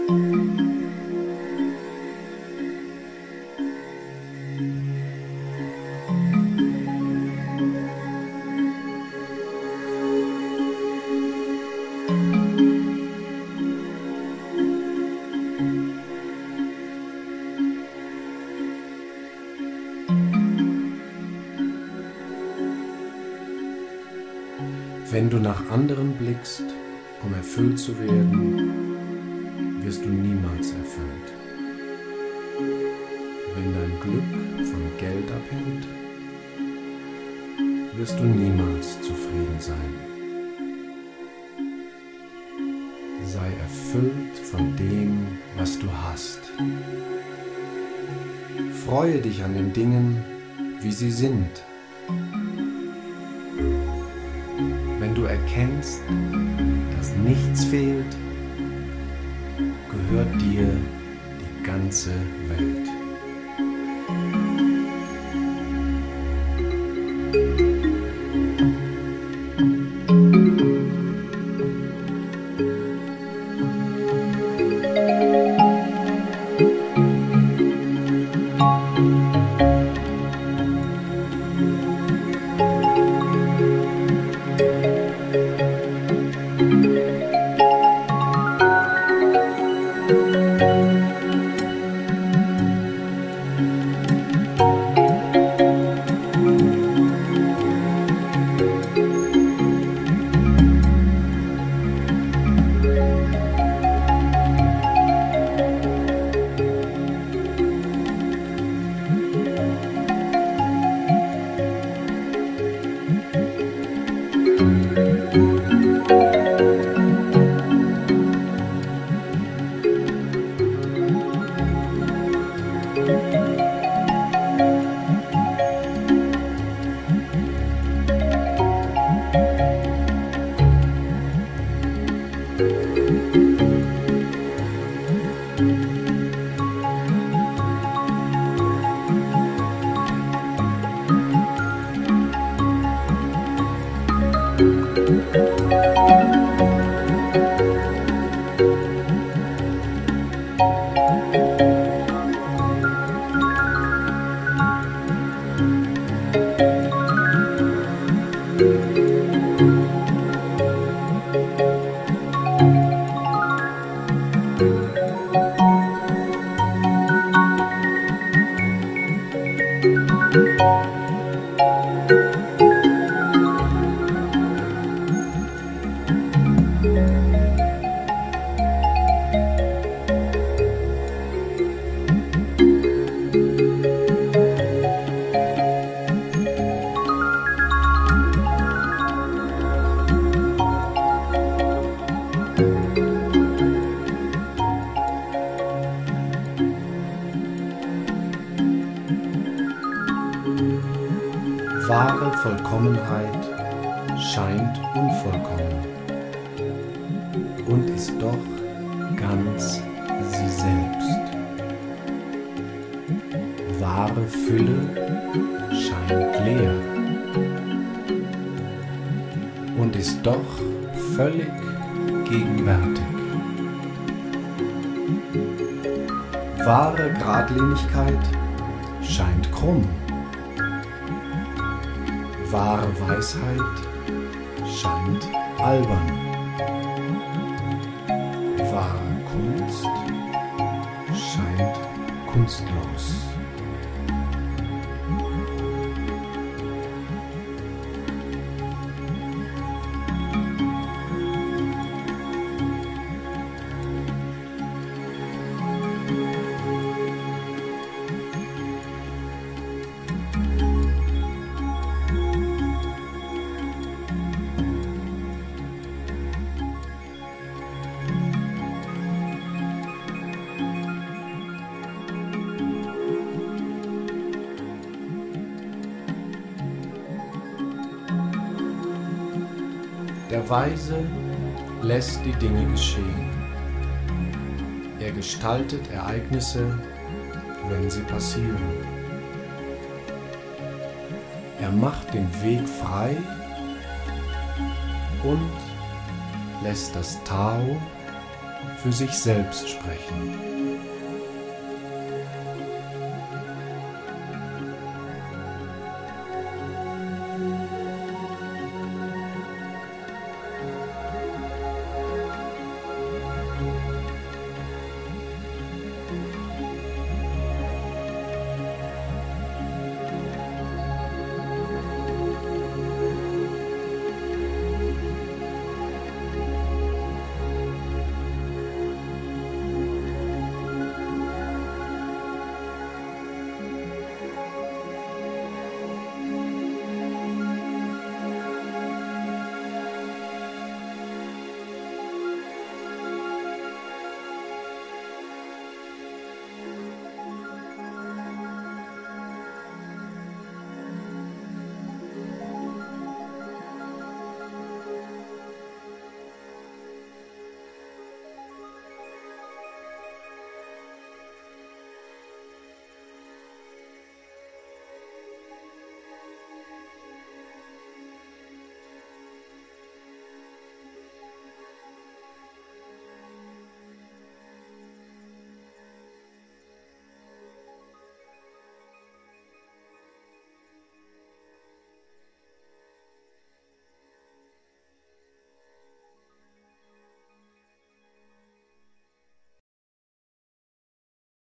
Wenn du nach anderen blickst, um erfüllt zu werden, wirst du niemals erfüllt. Wenn dein Glück von Geld abhängt, wirst du niemals zufrieden sein. Sei erfüllt von dem, was du hast. Freue dich an den Dingen, wie sie sind. Wenn du erkennst, dass nichts fehlt, gehört dir die ganze Welt. Wahre Vollkommenheit scheint unvollkommen und ist doch ganz sie selbst. Wahre Fülle scheint leer und ist doch völlig gegenwärtig. Wahre Geradlinigkeit scheint krumm. Wahre Weisheit scheint albern. Wahre Kunst scheint kunstlos. Der Weise lässt die Dinge geschehen. Er gestaltet Ereignisse, wenn sie passieren. Er macht den Weg frei und lässt das Tao für sich selbst sprechen.